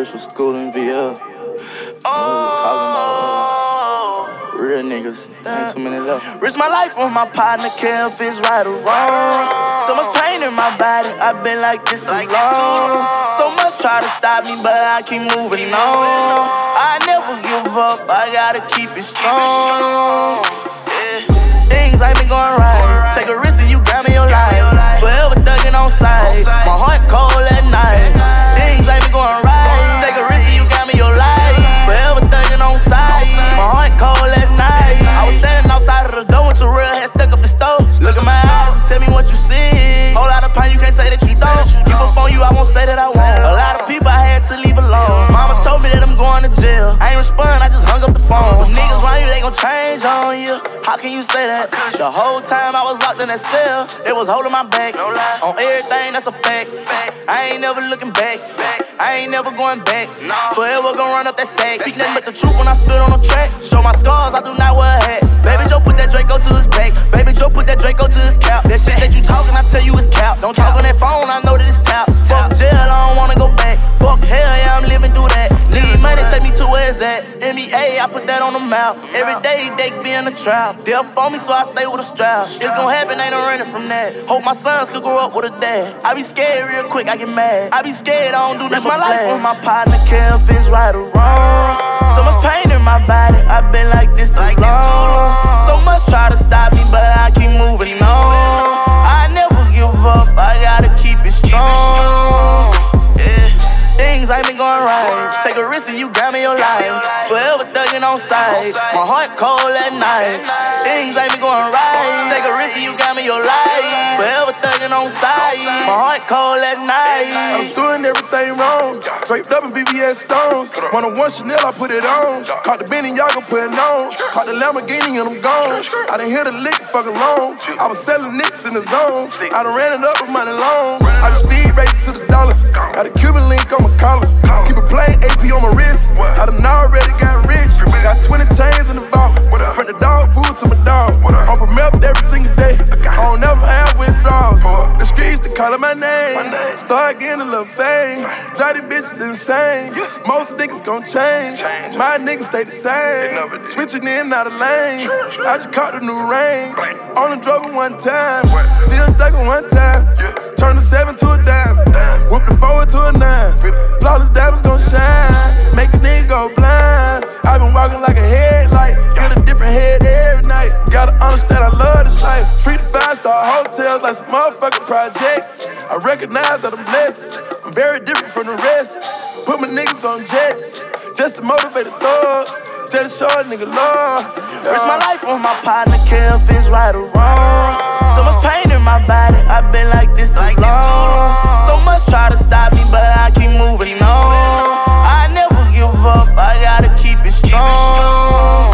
Official school in VL. Talking about real niggas. Ain't too many left. Risk my life on my partner, care if it's right or wrong. So much pain in my body, I've been like this too long. So much try to stop me, but I keep moving on. I never give up, I gotta keep it strong. Things ain't been going right. Take a risk and you got me your life. Forever thugging on sight. My heart cold at night. Things ain't been going right. Take a risk and you got me your life. Forever thugging on sight. My heart cold at night. I was standing outside of the door with your real head stuck up the stove. Look in my eyes and tell me what you see. Whole lot of pain, you can't say that you don't. Give up on you, I won't say that I won't. A lot of people I had to leave alone. Mama told me that I'm going to jail. I ain't respond, I just hung up the phone. Them niggas around you, they gon' change on you. How can you say that? The whole time I was locked in that cell, they was holding my back. On everything, that's a fact. I ain't never looking back. I ain't never going back. Forever gon' run up that sack. Speak nothing but the truth when I spit on the track. Show my scars, I do not wear a hat. Baby Joe put that Draco to his back. Baby Joe put that Draco to his cap. That shit that you talking, I tell you is cap. Don't talk on that phone, I know that it's tap. Fuck jail, I don't wanna go back. Fuck hell, yeah, I'm living through that. Need money, take me to where it's at. NBA, I put that on the map. Every day, they be in the trap. They'll phone me, so I stay with a strap. It's gon' happen, ain't no running from that. Hope my sons could grow up with a dad. I be scared real quick, I get mad. I be scared, I don't do nothing. My life on my partner, care if it's right or wrong. So much pain in my body, I've been like this too long. So much try to stop me, but I keep moving on. I never give up, I gotta keep it strong. Things ain't been going right. Take a risk and you got me your life. Forever thugging on sight. My heart cold at night. Things ain't been going right. Take a risk and you got me your life. Forever thugging on sight. My heart cold at night. I'm doing everything wrong. Draped up in VVS stones. 101 Chanel, I put it on. Caught the Benny, y'all gon' put it on. Caught the Lamborghini and I'm gone. I done hit a lick fucking long. I was selling nicks in the zone. I done ran it up with money long. I just speed racing to the dollars. Got a Cuban link on my collar. Keep a plain AP on my wrist. I done already got rich. Got 20 chains in the vault. Front the dog food to my dog. On for milk every single day. I don't never have withdrawals. The streets they calling my name. Start getting a little fame. Drive these bitches insane. Most niggas gon' change. My niggas stay the same. Switching in out of lanes. I just caught the new range. Only drove it one time. Still thuggin' one time. Turn the 7 to a dime. Whoop the 4 to a 9. Flawless diamonds gon' shine. Make a nigga go blind. I been walking like a headlight. Get a different head every night. Gotta understand I love this life. Treat the 5-star hotels like some motherfucking projects. I recognize that I'm blessed. I'm very different from the rest. Put my niggas on jets. Just to motivate the thugs. Just to show a nigga love. Risk my life on my partner, care if it's right or wrong. So much pain in my body, I've been like this too long. So much try to stop me, but I keep moving on. I never give up, I gotta keep it strong.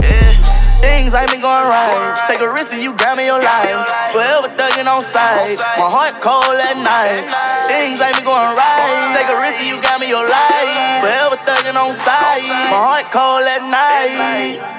Things ain't been going right. Take a risk and you got me your life. Forever thugging on sight. My heart cold at night. Things ain't been going right. Take a risk and you got me your life. Forever thugging on sight. My heart cold at night.